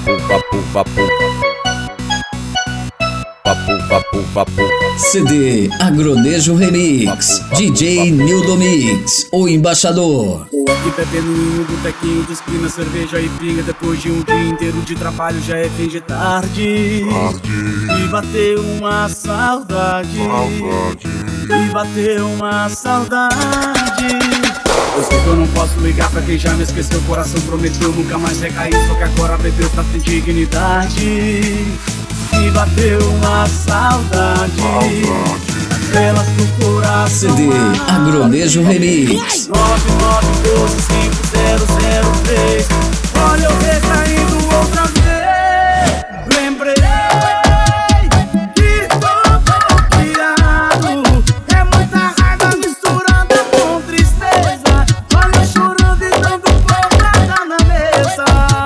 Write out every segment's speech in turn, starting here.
CD Agronejo Remix, DJ Nildo Mix, o embaixador. Tô aqui bebendo em um botequinho de esquina, cerveja e pinga. Depois de um dia inteiro de trabalho já é fim de tarde. Me bateu uma saudade. Me bateu uma saudade. Eu sei que eu não posso ligar pra quem já me esqueceu. O coração prometeu nunca mais recair, só que agora bebeu tá sem dignidade. Me bateu uma saudade, pelas que o coração CD Agronejo Remix. 99125003. Olha eu recaindo outra vez. Lembrei que tô bloqueado. É muita raiva misturada com tristeza. Olha eu chorando e dando porrada na mesa.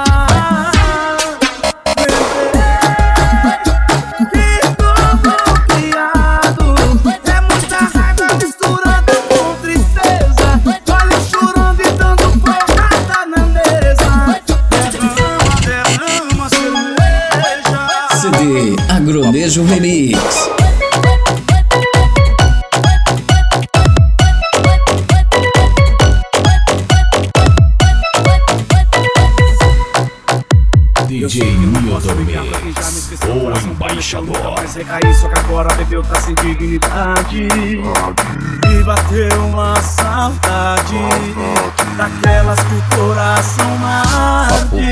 CD Agronejo Remix. DJ Nildo Mix, o embaixador. Mas recair, só que agora bebeu tá sem dignidade. Me bateu uma saudade, daquelas que o coração arde.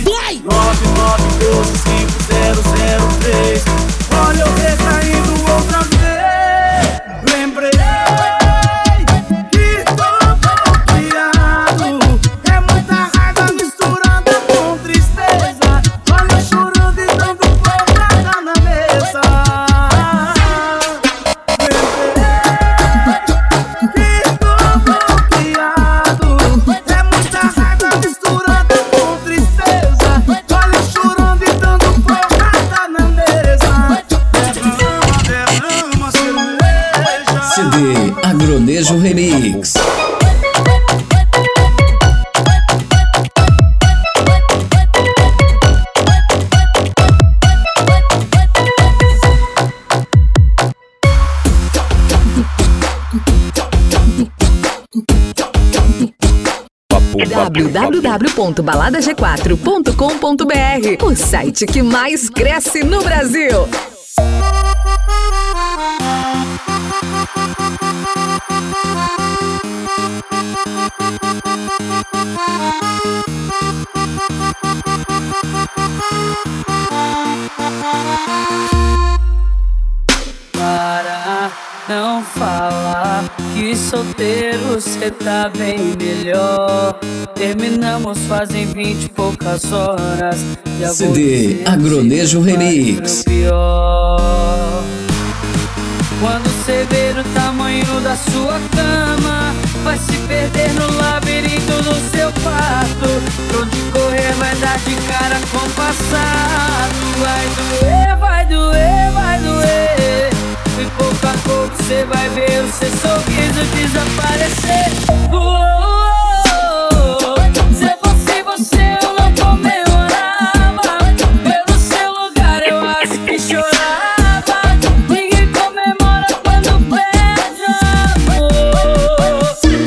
99125003. Olha eu recaindo outra vez. Lembrei que tô bloqueado. É muita raiva misturada com tristeza. Olha eu chorando e dando porrada na mesa. Lembrei que tô bloqueado. É muita raiva misturada com tristeza. Olha eu chorando e dando porrada na mesa. Derrama cerveja. CD Agronejo Remix. www.baladag4.com.br, o site que mais cresce no Brasil. Para não falar que solteiro cê tá bem melhor. Terminamos fazem 20 e poucas horas. Já CD Agronejo Remix. Pior. Quando cê vê o tamanho da sua cama, vai se perder no labirinto do seu quarto. Pra onde correr vai dar de cara com o passado. Vai doer, vai doer, vai doer. E pouco a pouco cê vai ver o seu sorriso desaparecer. Se eu fosse você eu não comemorava. Pelo seu lugar eu acho que chorava. Ninguém comemora quando perde amor.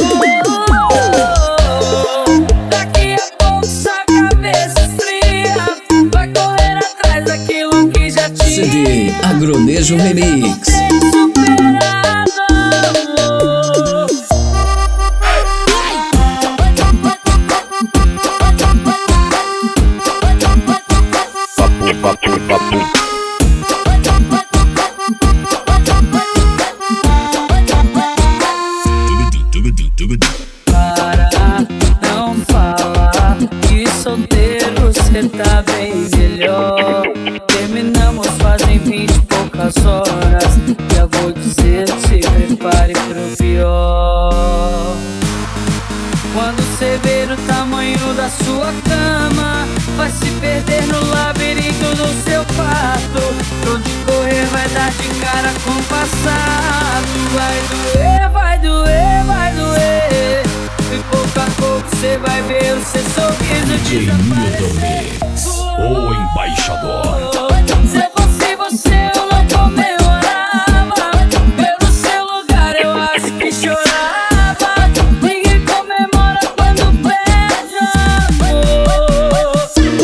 Daqui a pouco sua cabeça esfria. Vai correr atrás daquilo que já tinha. CD Agronejo Remix. Para não falar que solteiro cê tá bem melhor. Terminamos fazem 20 e poucas horas. Já vou dizer, se prepare pro pior. Quando cê vê o tamanho da sua cama, vai se perder no labirinto do seu quarto. Pra onde correr vai dar de cara com o passado. Vai doer, vai doer, vai doer. E pouco a pouco cê vai ver o seu sorriso DJ Nildo desaparecer. Mix. o embaixador. Se eu fosse você, eu não comemorava. Eu no seu lugar, eu acho que chorava. Ninguém comemora quando perde amor.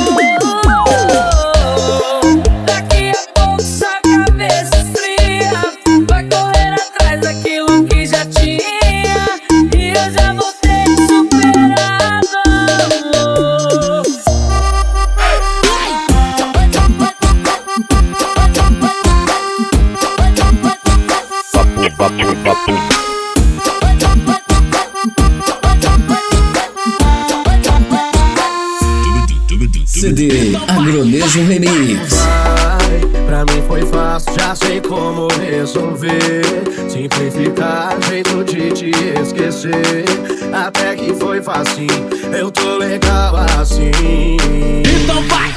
Daqui a pouco sua cabeça esfria, vai correr atrás daquilo que já tinha, e eu já vou ter superado, amor. CD Agronejo Remix. Pra mim foi fácil, já sei como resolver. Simplificar, jeito de te esquecer. Até que foi facinho, eu tô legal assim. Então vai,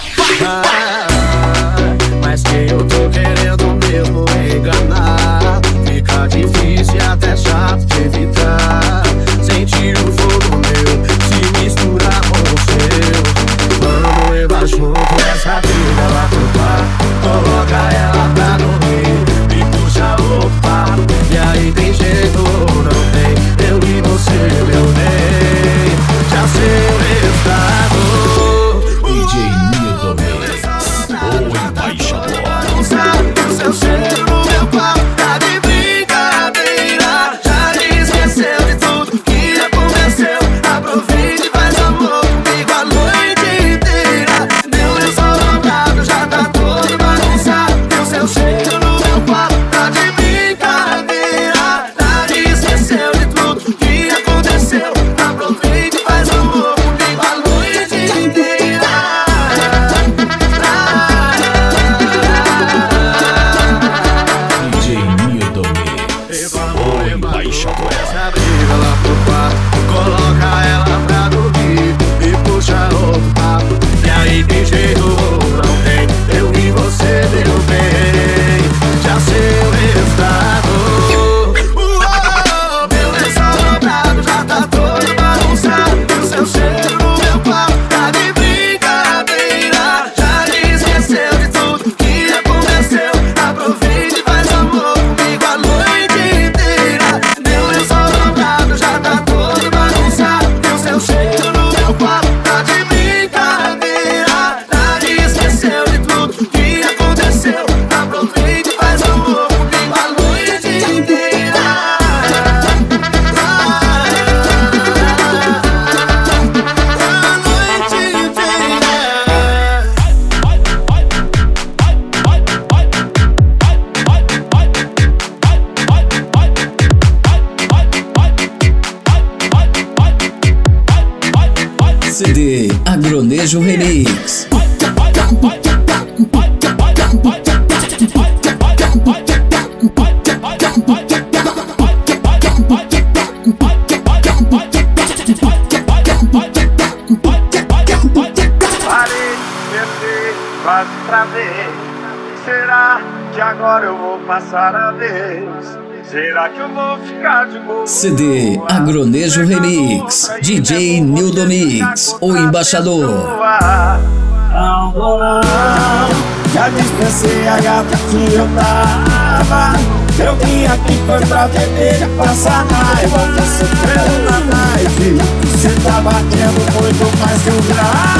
mas quem eu tô querendo mesmo é enganar. Fica difícil e até chato de evitar. Sentir o fogo meu se misturar com o seu. Vamos levar junto essa vida lá pro par. Coloca ela pra dormir e puxa outro papo. E aí tem jeito ou não tem? Eu e você, meu bem, já sei o resultado. DJ Nildo Mix, o embaixador. Não sabe o seu cheiro no meu quarto, tá de brincadeira. Já esqueceu de tudo que aconteceu. Aproveite e faz amor comigo a noite inteira. Meu lençol dobrado já tá todo bagunçado. O seu cheiro no meu quarto, tá de brincadeira. Já esqueceu de tudo que aconteceu. Aproveite e faz amor comigo a noite inteira. DJ Nildo Mix, o embaixador. Essa briga lá pro quarto, coloca ela pra dormir e puxa outro papo. E aí tem jeito ou não tem? Eu e você, meu bem, já sei o resultado. Meu lençol dobrado já tá todo bagunçado. E o seu cheiro no meu quarto tá de brincadeira. Já esqueceu de tudo que aconteceu. Aproveite e faz amor comigo a noite inteira. Meu lençol dobrado já tá todo bagunçado. E o seu cheiro no meu quarto tá de brincadeira. Já esqueceu de tudo que aconteceu. Aproveite e faz amor comigo a noite inteira. CD Agronejo Remix. Parei, pensei, quase travei. Será que agora eu vou passar a vez? Será que eu vou ficar de boa? CD Agronejo Remix. DJ Nildo Mix, o embaixador. Não vou não, já dispensei a gata que eu tava. Eu vim aqui foi pra beber e passar raiva. Você sofrendo na night, você tá batendo muito mais que o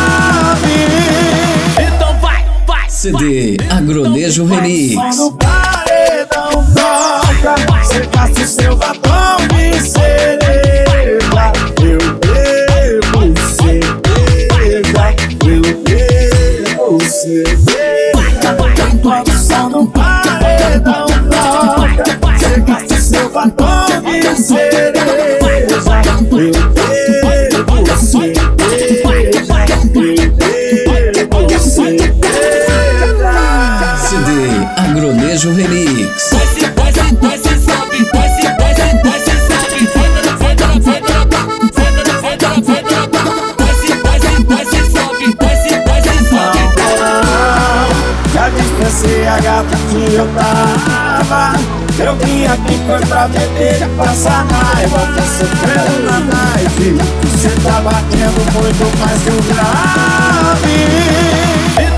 grave. Então vai, vai. CD Agronejo Remix. No paredão toca, você gasta o seu batom de cereja. Eu bebo cerveja, eu bebo cerveja. Enquanto o som no paredão toca, você gasta o seu batom de cereja. Eu bebo cerveja, eu bebo cerveja. CD Agronejo Remix. Já dispensei a gata que eu tava. Eu vim aqui foi pra beber e passar raiva. Você sofrendo na night, você tá batendo muito mais que o grave.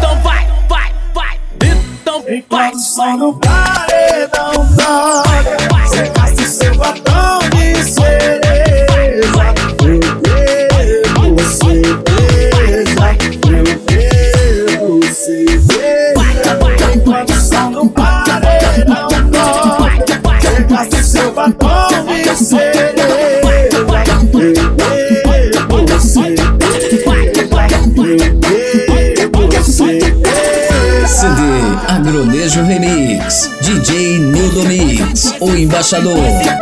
Enquanto o som no paredão toca, cê gasta o seu batom de cereja. Eu bebo cerveja, eu bebo cerveja. Enquanto o som no paredão toca, cê gasta o seu batom de cereja. Eu bebo cerveja. CD Agronejo Remix, DJ Nildo Mix, o embaixador.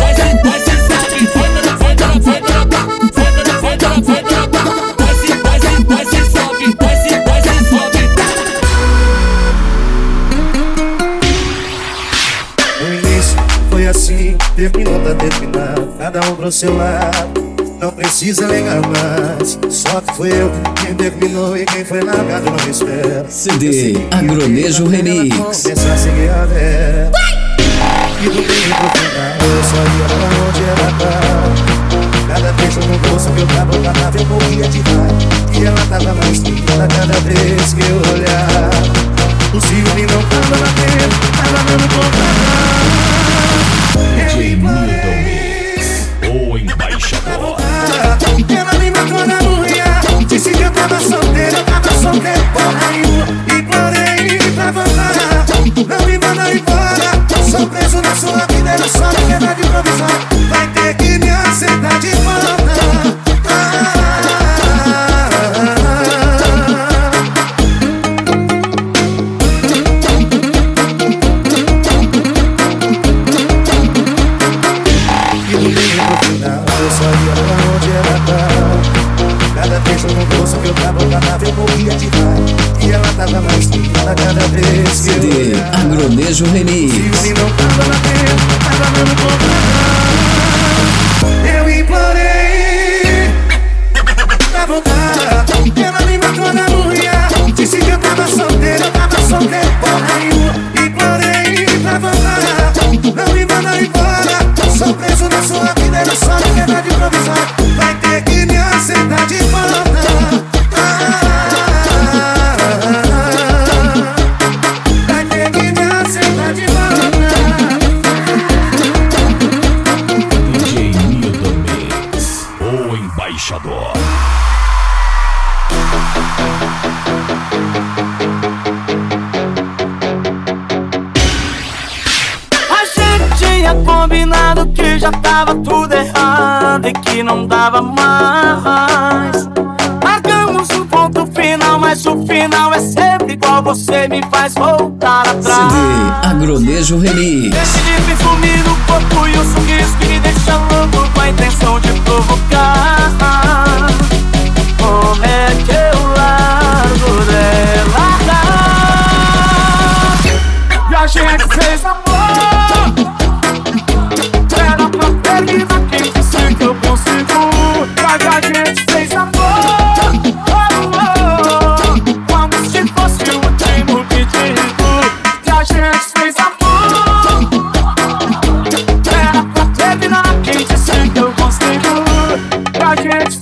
No início foi assim, terminou, tá terminado, cada um pro seu lado. Não precisa ligar mais, só que foi eu quem terminou e quem foi largado não me espera. CD Agronejo Remix. Começar a seguir a dela. E do meio pro final eu só ia pra onde ela tava. Cada beijo no bolso que eu tava nave eu morria de raiva. E ela tava mais linda cada vez que eu olhava. O ciúme não tava batendo, tava dando conta. DJ Nildo Mix, o embaixador. Ela me matou na unha, disse que eu tava solteiro, porra nenhuma. Implorei pra voltar, não me manda embora. Sou preso na sua vida, eu só me quero de improvisar. Vai ter que me aceitar de volta. E no meio do final eu só ia pra onde ela tava. Cada beijo no bolso que eu tava eu morria de raiva. E ela tava mais linda cada vez que CD eu olhava. Agronejo Remix. E não tava batendo, tava dando conta. Eu implorei pra voltar. Ela me matou na unha, disse que eu tava solteiro, porra nenhuma. Implorei pra voltar, não me manda embora. Sou preso na sua vida, eu só me quero de improvisar. Vai ter que me aceitar de volta. Vai ter que me aceitar de volta. DJ Nildo Mix, o embaixador. A gente tinha combinado que já tava tudo errado e que não dava mais. Marcamos um ponto final, mas o final é sempre igual. Você me faz voltar atrás. CD Agronejo Remix. Esse de perfume no corpo e o sorriso que me deixa louco com a intenção de provocar. Como é que eu largo dela? E a gente fez amor. Era pra terminar, quem disse que eu consigo? Mas a gente fez amor. Como se fosse o último pedido. E a gente fez amor. Era pra terminar, quem disse que eu consigo? A gente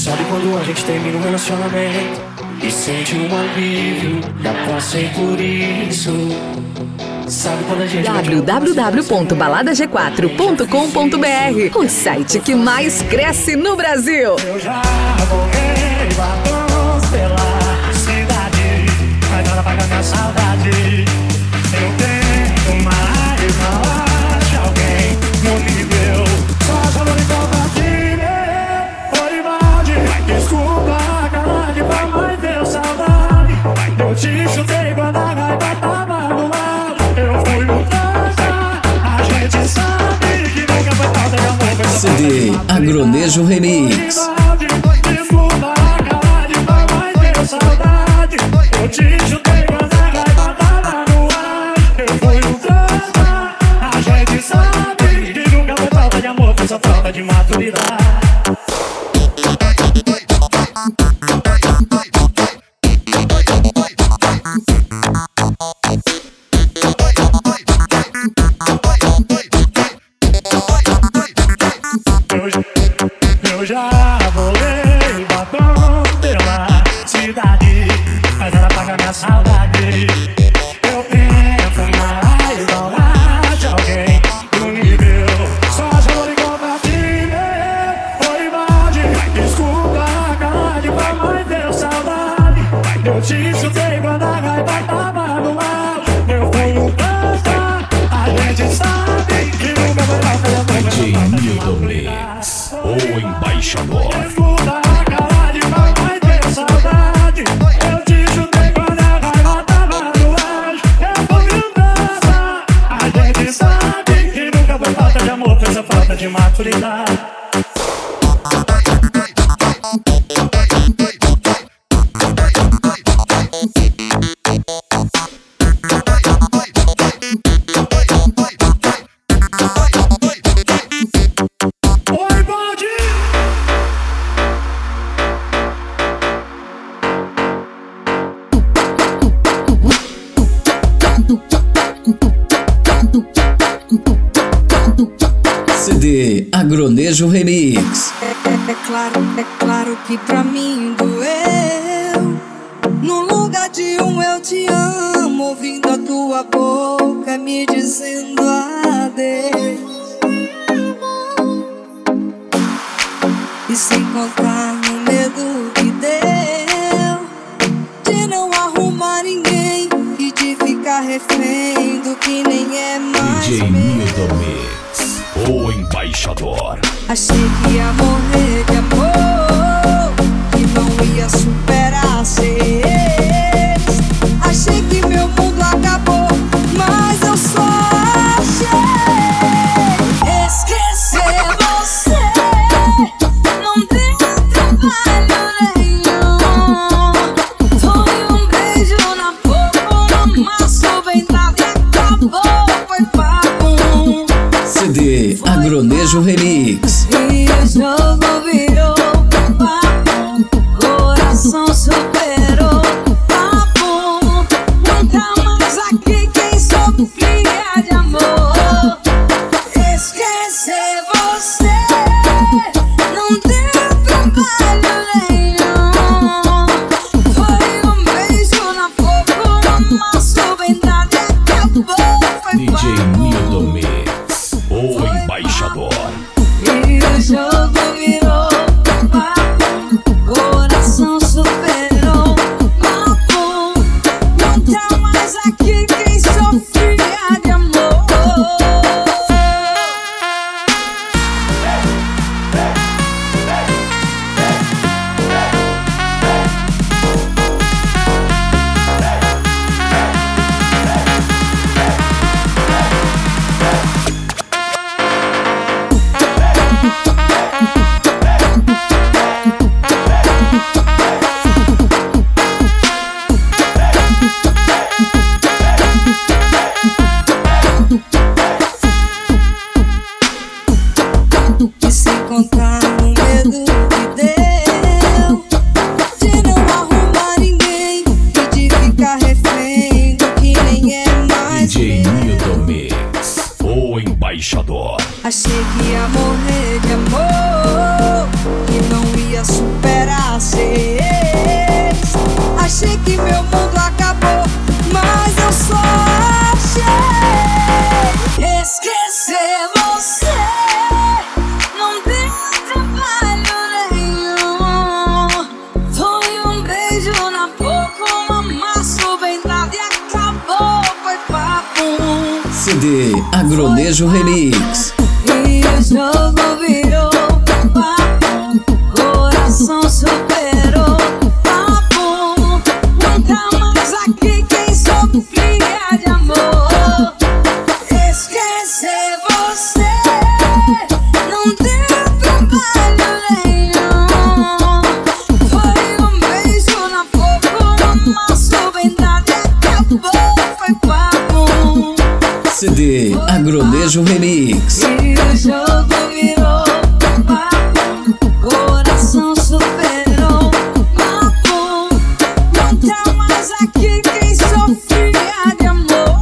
Sabe quando a gente termina um relacionamento e sente um alívio, já passei por isso. Sabe quando a gente www.baladag4.com.br, o site que mais cresce no Brasil. Eu já borrei batons pela cidade, mas nada paga minha saudade. Eu tento, mas não acho alguém no nível. Só choro de compartilhar. Oi, Valde, desculpa, cara, que pra mais ter saudade. Eu te chutei quando a raiva tava no ar. Eu fui um trança, a gente sabe que nunca foi falta de amor. CD Agronejo Remix. Desculpa, cara, de pra mais ter saudade. Eu te chutei quando a raiva tava no ar. Eu fui um trança, a gente sabe que nunca foi falta de amor, foi só falta de maturidade. Eu já bolei batom pela cidade, mas ela paga minha saudade. Eu tento mais, não acho alguém no nível. Só choro de compartilhar. Oi, Valde, desculpa, cara, de pra mais ter saudade. Eu te chutei quando a raiva tava no ar. Eu fui um trança, a gente sabe que nunca vai dar pra DJ Nildo Mix, o embaixador. Desculpa, cara, de pra mais ter saudade. Eu te chutei quando a raiva tava no ar. Eu fui um trança, a gente sabe que nunca foi falta de amor, foi só falta de maturidade. Oi, Valde! CD Agronejo Remix. É claro que pra mim doeu. No lugar de um eu te amo, ouvindo a tua boca me dizendo adeus. E sem contar no medo que deu de não arrumar ninguém e de ficar refém do que nem é mais DJ meu. Nildo Mix, o embaixador. Achei que ia morrer de amor, que não ia superar seres. Achei que meu mundo acabou, mas eu só achei esquecer você. Não deu trabalho nenhum. Foi um beijo na boca, um amasso bem dado e acabou, foi papo. CD Agronejo Remix. E o jogo virou papo, coração superou papo. Nunca mais aqui quem sofria de amor. Esquecer você não deu trabalho nenhum. Foi um beijo na boca, um amasso bem dado e acabou, foi DJ papo. Nildo Mix, o embaixador. E o jogo virou papo, coração superou papo. Nunca mais aqui quem sofria de amor. E sem contar no medo que deu de não arrumar ninguém e de ficar refém do que nem é mais DJ meu. Nildo Mix, o embaixador. Achei que ia morrer de amor, que não ia superar Agronejo Remix. E o jogo virou papo, coração superou papo. Nunca mais aqui quem sofria de amor. Esquecer você não deu trabalho nenhum. Foi um beijo na boca, um maço bem dado e acabou, foi papo. CD Agronejo Remix. E o jogo virou papo, coração superou papo. Não tá mais aqui quem sofria de amor.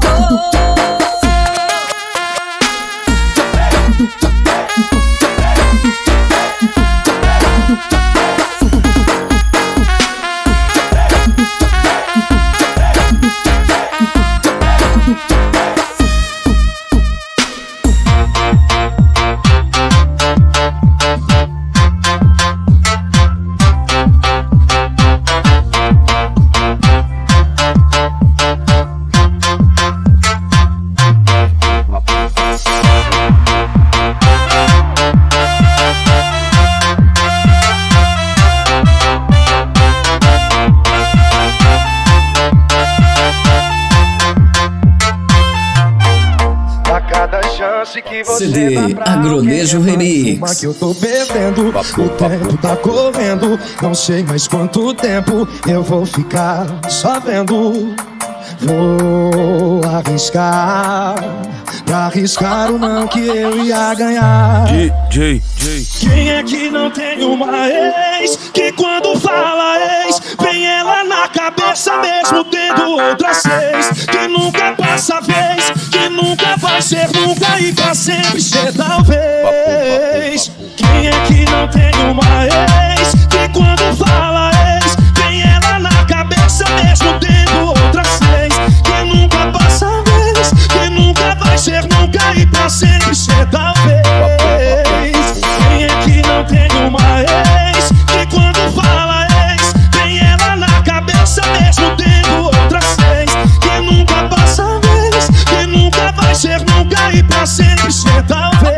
CD Agronejo Remix. Que eu tô bebendo, o tempo tá correndo. Não sei mais quanto tempo eu vou ficar só vendo. Vou arriscar, pra arriscar o não que eu ia ganhar. Quem é que não tem uma ex, que quando fala ex, vem ela na cabeça mesmo tendo outras seis. Que nunca passa vez, que nunca vai ser nunca e pra sempre ser talvez. Quem é que não tem uma ex, que quando fala ex, vem ela na cabeça mesmo tendo outras seis. Que nunca passa vez, que nunca vai ser nunca e pra sempre ser talvez. Quem é que não tem uma ex, que quando fala ex, vem ela na cabeça mesmo tendo outras seis. Que nunca passa vez, que nunca vai ser nunca e pra sempre ser talvez.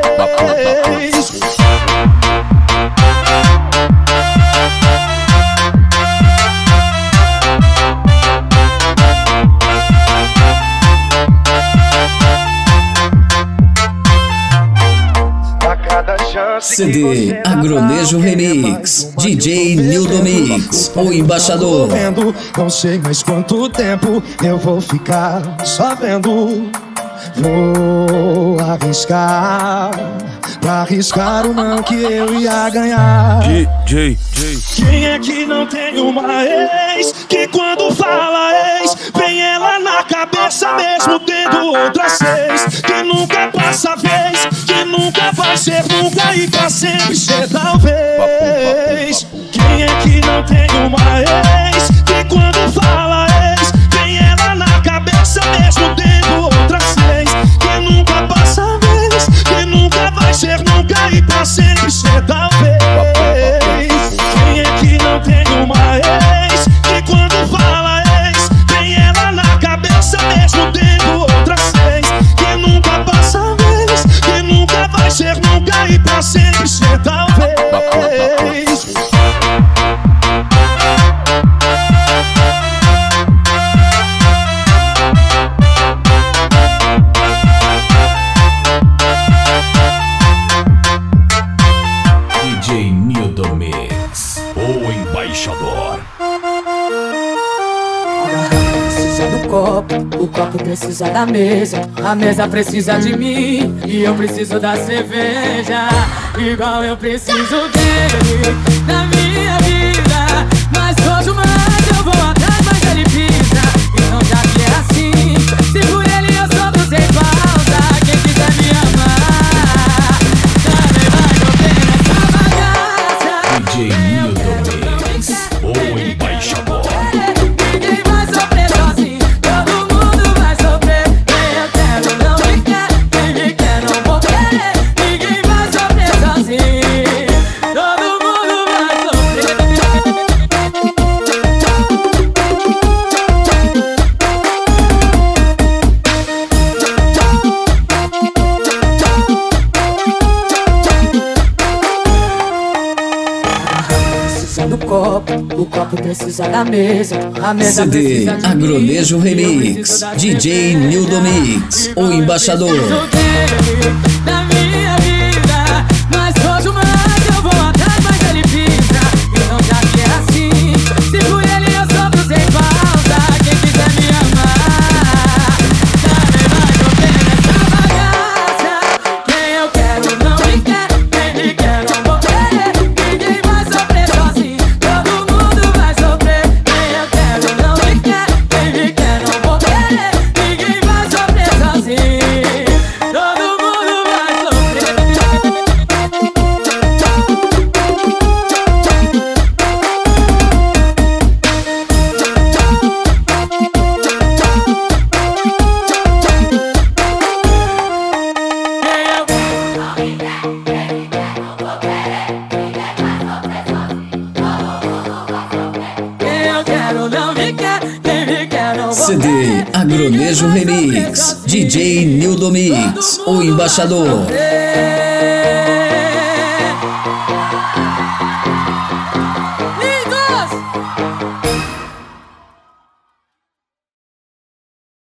CD Agronejo Remix. DJ Nildo Mix, o embaixador. Não sei mais quanto tempo eu vou ficar só vendo. Vou arriscar, pra arriscar o não que eu ia ganhar. Quem é que não tem uma ex, que quando fala ex, vem ela na cabeça mesmo tendo outras seis. Que nunca passa vez, que nunca vai ser nunca e pra sempre ser talvez. Quem é que não tem uma ex, que quando fala ex, vem ela na cabeça mesmo tendo outras seis. Que nunca passa vez, que nunca vai ser nunca e pra sempre ser talvez. Quem é que não tem uma ex, que quando fala ex, vem ela na cabeça mesmo tendo outras seis. Que nunca passa vez, que nunca vai ser nunca e pra sempre ser talvez. DJ Nildo Mix, o embaixador. Precisa do copo, o copo precisa da mesa, a mesa precisa de mim e eu preciso da cerveja, igual eu preciso dele na minha vida. Mas quanto mais eu vou atrás, mais ele pisa. Então já que é assim, se por ele eu sofro sem falta. Quem quiser me amar também vai ouvir nessa bagaça. DJ Nildo Mix, o embaixador. Ninguém vai sofrer sozinho, todo mundo vai sofrer. Quem eu quero não me quer, quem me quer não vou querer. Ninguém vai sofrer sozinho, todo mundo vai sofrer. o copo precisa da mesa, a mesa CD precisa de mim. Agronejo Remix, DJ Nildo Mix, o embaixador. Da minha vida, mas quanto mais eu vou atrás, mais ele pisa. Então já que é assim, se por ele eu sofro sem falta. Quem quiser me amar, também vai sofrer nessa bagaça. Quem eu quero não me quer, quem me quer não vou querer. Ninguém vai sofrer sozinho, todo mundo vai sofrer. Quem eu quero não me quer, quem me quer não vou querer. Ninguém vai sofrer sozinho, todo mundo vai sofrer. Quem eu quero não me quer, quem me quer não vou CD querer. Agronejo Remix, DJ Nildo Mix, o embaixador. Ei,